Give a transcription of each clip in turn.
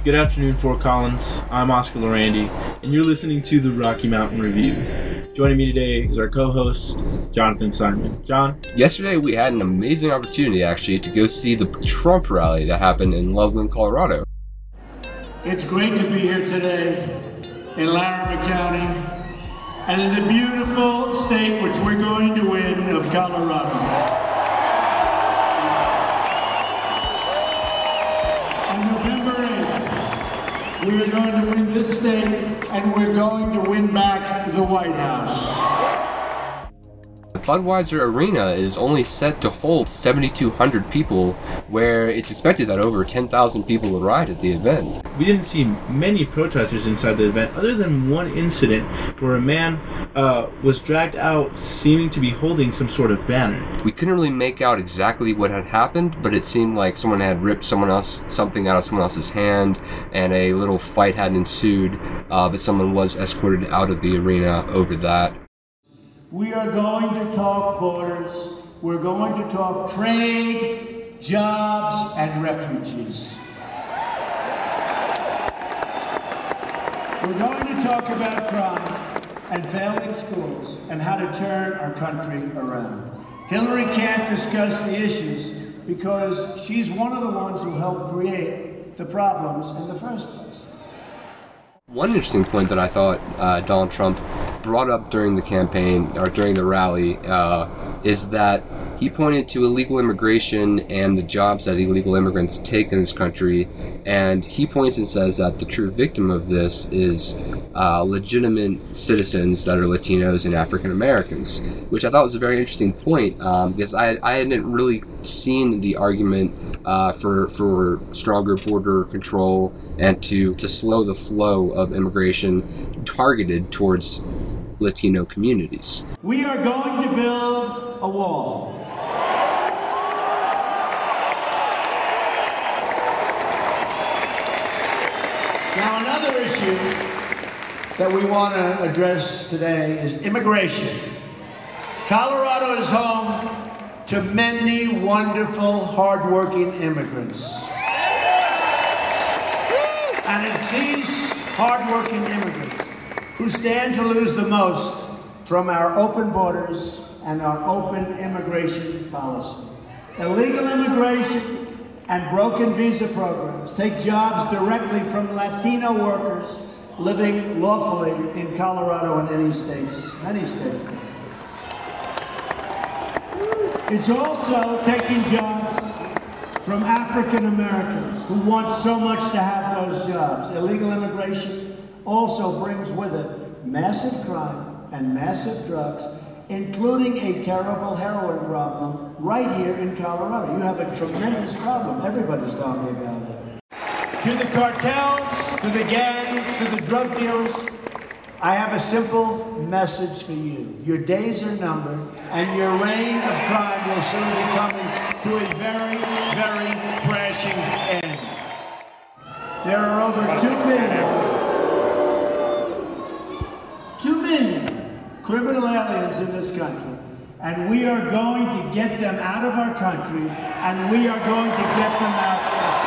Good afternoon, Fort Collins. I'm Oscar Lorandi, and you're listening to the Rocky Mountain Review. Joining me today is our co-host, Jonathan Simon. John? Yesterday, we had an amazing opportunity, actually, to go see the Trump rally that happened in Loveland, Colorado. It's great to be here today in Laramie County and in the beautiful state which we're going to win of Colorado. On November 8th, we are going to win this state and we're going to win back the White House. The Budweiser Arena is only set to hold 7,200 people, where it's expected that over 10,000 people will ride at the event. We didn't see many protesters inside the event, other than one incident where a man was dragged out seeming to be holding some sort of banner. We couldn't really make out exactly what had happened, but it seemed like someone had ripped something out of someone else's hand, and a little fight had ensued, but someone was escorted out of the arena over that. We are going to talk borders. We're going to talk trade, jobs, and refugees. We're going to talk about crime and failing schools and how to turn our country around. Hillary can't discuss the issues because she's one of the ones who helped create the problems in the first place. One interesting point that I thought Donald Trump brought up during the campaign, or during the rally, is that he pointed to illegal immigration and the jobs that illegal immigrants take in this country, and he points and says that the true victim of this is legitimate citizens that are Latinos and African Americans, which I thought was a very interesting point, because I hadn't really seen the argument for stronger border control and to slow the flow of immigration targeted towards Latino communities. We are going to build a wall. Now, another issue that we want to address today is immigration. Colorado is home to many wonderful, hardworking immigrants. And it's these hardworking immigrants who stand to lose the most from our open borders and our open immigration policy. Illegal immigration and broken visa programs take jobs directly from Latino workers living lawfully in Colorado and many states. It's also taking jobs from African Americans who want so much to have those jobs. Illegal immigration also brings with it massive crime and massive drugs, including a terrible heroin problem right here in Colorado. You have a tremendous problem. Everybody's talking about it. To the cartels, to the gangs, to the drug dealers, I have a simple message for you. Your days are numbered, and your reign of crime will soon be coming to a very, very crashing end. There are over 2 million criminal aliens in this country, and we are going to get them out of our country, and we are going to get them out.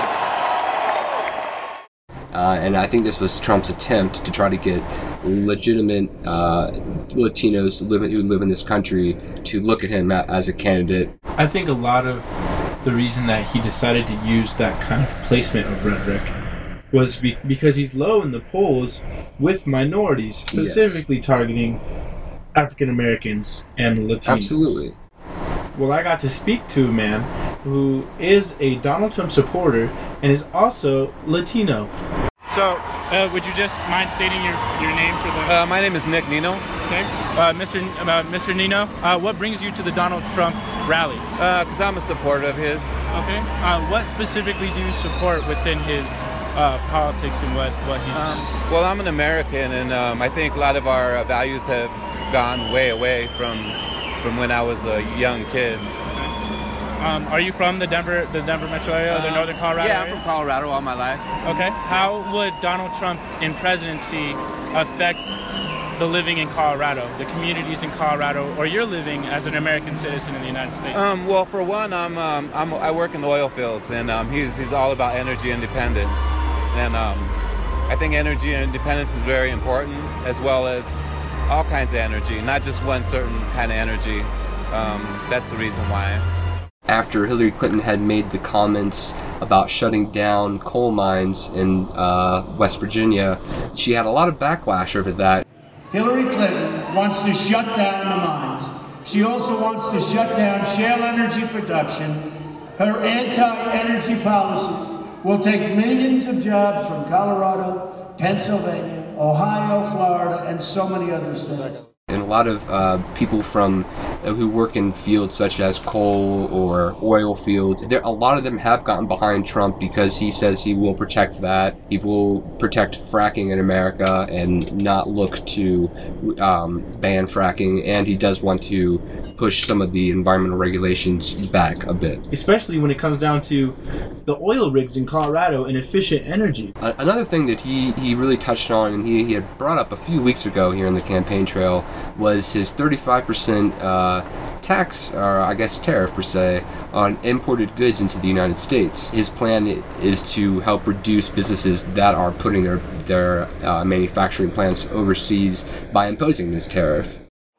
And I think this was Trump's attempt to try to get legitimate Latinos who live in this country to look at him as a candidate. I think a lot of the reason that he decided to use that kind of placement of rhetoric was because he's low in the polls with minorities, specifically targeting African Americans and Latinos. Absolutely. Well, I got to speak to a man who is a Donald Trump supporter and is also Latino. So, would you just mind stating your name for the... My name is Nick Nino. Okay. Mr. Nino, what brings you to the Donald Trump rally? Because I'm a supporter of his. Okay. What specifically do you support within his politics and what he's done? Well, I'm an American, and I think a lot of our values have gone way away from when I was a young kid. Are you from the Denver metro area, the northern Colorado area? I'm from Colorado all my life. Okay. How would Donald Trump in presidency affect the living in Colorado, the communities in Colorado, or you're living as an American citizen in the United States? Well, for one, I work in the oil fields, and he's all about energy independence. And I think energy independence is very important, as well as all kinds of energy, not just one certain kind of energy. That's the reason why. After Hillary Clinton had made the comments about shutting down coal mines in West Virginia, she had a lot of backlash over that. Hillary Clinton wants to shut down the mines. She also wants to shut down shale energy production. Her anti-energy policy will take millions of jobs from Colorado, Pennsylvania, Ohio, Florida, and so many other states. And a lot of people who work in fields such as coal or oil fields, a lot of them have gotten behind Trump because he says he will protect that. He will protect fracking in America and not look to ban fracking. And he does want to push some of the environmental regulations back a bit. Especially when it comes down to the oil rigs in Colorado and efficient energy. Another thing that he really touched on, and he had brought up a few weeks ago here in the campaign trail, was his 35% tax, or I guess tariff per se, on imported goods into the United States. His plan is to help reduce businesses that are putting their manufacturing plants overseas by imposing this tariff.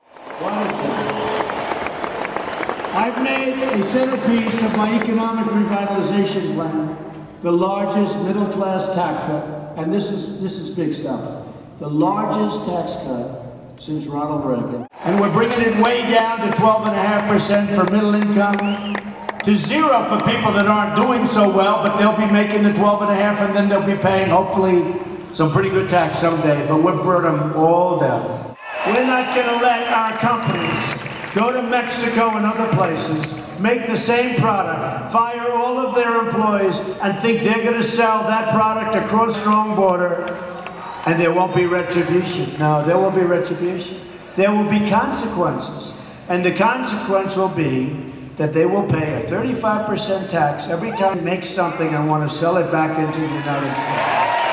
I've made a centerpiece of my economic revitalization plan the largest middle-class tax cut, and this is big stuff, the largest tax cut since Ronald Reagan. And we're bringing it way down to 12.5% for middle income, to 0 for people that aren't doing so well, but they'll be making the 12.5, and then they'll be paying, hopefully, some pretty good tax someday, but we'll burn them all down. We're not gonna let our companies go to Mexico and other places, make the same product, fire all of their employees, and think they're gonna sell that product across a strong border, and there won't be retribution. No, there will be retribution. There will be consequences. And the consequence will be that they will pay a 35% tax every time they make something and want to sell it back into the United States.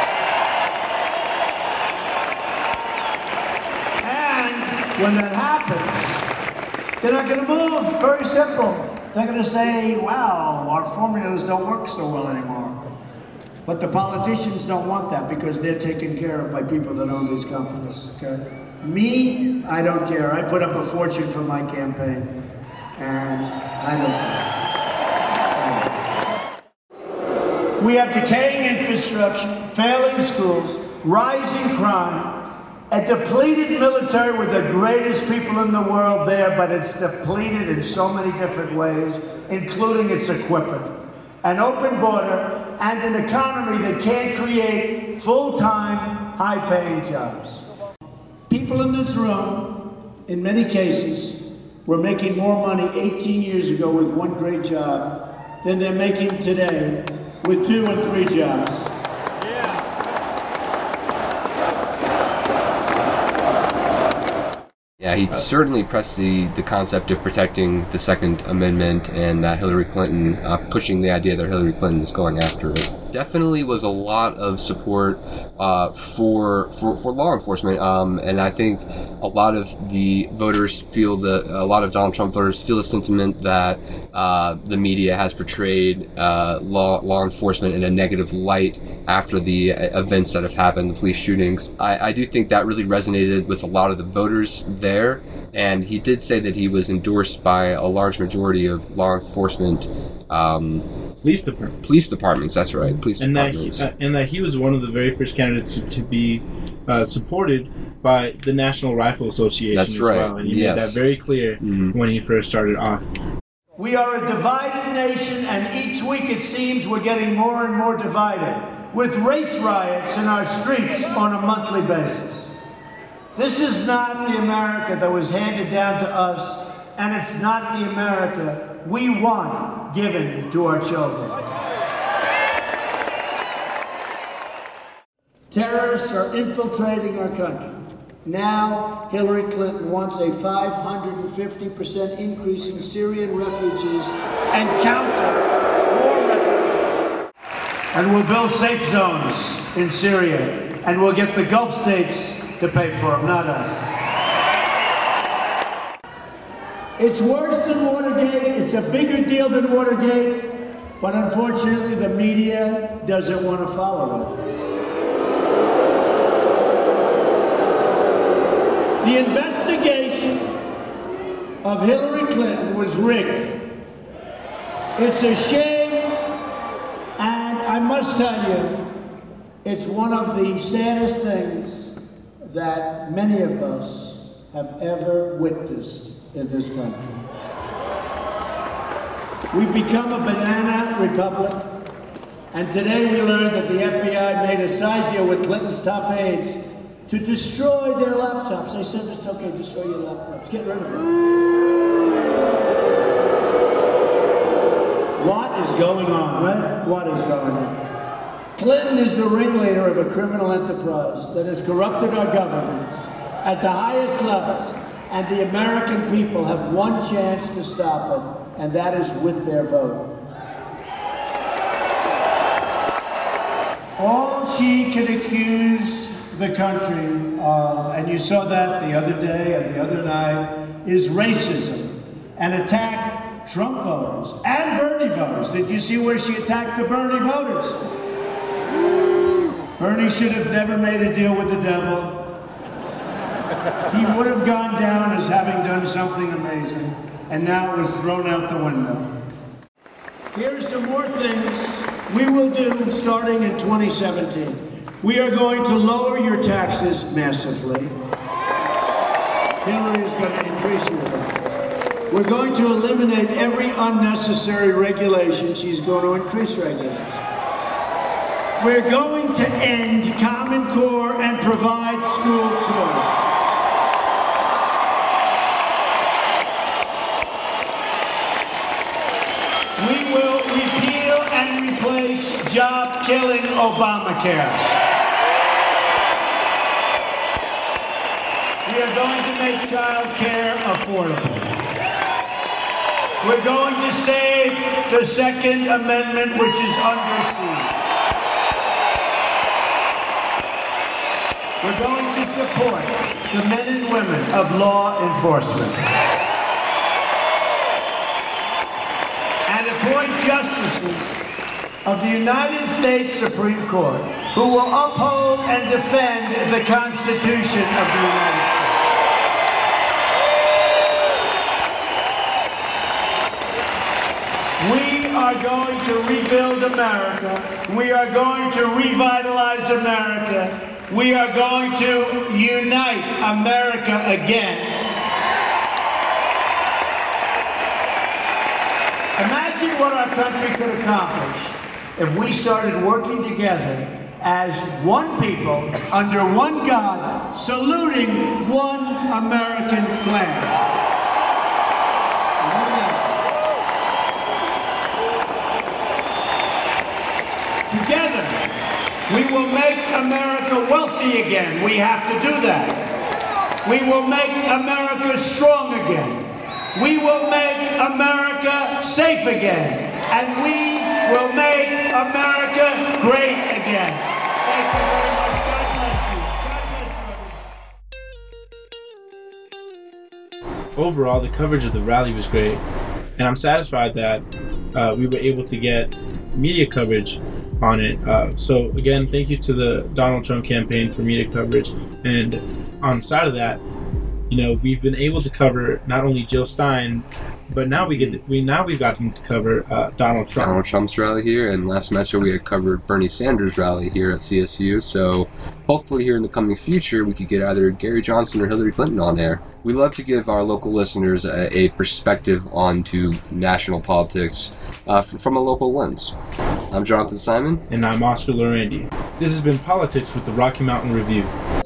And when that happens, they're not going to move. Very simple. They're going to say, wow, our formulas don't work so well anymore. But the politicians don't want that because they're taken care of by people that own these companies, okay? Me, I don't care. I put up a fortune for my campaign, and I don't care. We have decaying infrastructure, failing schools, rising crime, a depleted military with the greatest people in the world there, but it's depleted in so many different ways, including its equipment. An open border, and an economy that can't create full-time, high-paying jobs. People in this room, in many cases, were making more money 18 years ago with one great job than they're making today with 2 and 3 jobs. Yeah, he certainly pressed the concept of protecting the Second Amendment and that Hillary Clinton, pushing the idea that Hillary Clinton is going after it. Definitely was a lot of support for law enforcement, and I think a lot of the voters a lot of Donald Trump voters feel the sentiment that the media has portrayed law enforcement in a negative light after the events that have happened, the police shootings. I do think that really resonated with a lot of the voters there, and he did say that he was endorsed by a large majority of law enforcement police departments. That's right, police departments. And that he was one of the very first candidates to be supported by the National Rifle Association. That's right. Well, and he made that very clear when he first started off. We are a divided nation, and each week it seems we're getting more and more divided, with race riots in our streets on a monthly basis. This is not the America that was handed down to us, and it's not the America we want given to our children. Terrorists are infiltrating our country. Now, Hillary Clinton wants a 550% increase in Syrian refugees and countless more refugees. And we'll build safe zones in Syria, and we'll get the Gulf states to pay for them, not us. It's worse than Watergate. It's a bigger deal than Watergate. But unfortunately, the media doesn't want to follow it. The investigation of Hillary Clinton was rigged. It's a shame, and I must tell you, it's one of the saddest things that many of us have ever witnessed in this country. We've become a banana republic, and today we learned that the FBI made a side deal with Clinton's top aides to destroy their laptops. They said, it's okay, destroy your laptops, get rid of them. What is going on, right? What is going on? Clinton is the ringleader of a criminal enterprise that has corrupted our government at the highest levels, and the American people have one chance to stop it, and that is with their vote. All she can accuse the country of, and you saw that the other day and the other night, is racism, and attack Trump voters and Bernie voters. Did you see where she attacked the Bernie voters? Bernie should have never made a deal with the devil. He would have gone down as having done something amazing, and now it was thrown out the window. Here are some more things we will do starting in 2017. We are going to lower your taxes massively. Hillary is going to increase them. We're going to eliminate every unnecessary regulation. She's going to increase regulations. We're going to end Common Core and provide school choice. We will repeal and replace job-killing Obamacare. We are going to make child care affordable. We're going to save the Second Amendment, which is under siege. We're going to support the men and women of law enforcement. And appoint justices of the United States Supreme Court who will uphold and defend the Constitution of the United States. We are going to rebuild America. We are going to revitalize America. We are going to unite America again. Imagine what our country could accomplish if we started working together as one people, under one God, saluting one American flag. Together, we will make America wealthy again. We have to do that. We will make America strong again. We will make America safe again. And we will make America great again. Thank you very much. God bless you. God bless you. Overall, the coverage of the rally was great, and I'm satisfied that we were able to get media coverage on it. So again, thank you to the Donald Trump campaign for media coverage. And on the side of that, we've been able to cover not only Jill Stein, but now we've gotten to cover Donald Trump. Donald Trump's rally here, and last semester we had covered Bernie Sanders' rally here at CSU. So hopefully here in the coming future we could get either Gary Johnson or Hillary Clinton on there. We love to give our local listeners a perspective onto national politics from a local lens. I'm Jonathan Simon. And I'm Oscar Lorandi. This has been Politics with the Rocky Mountain Review.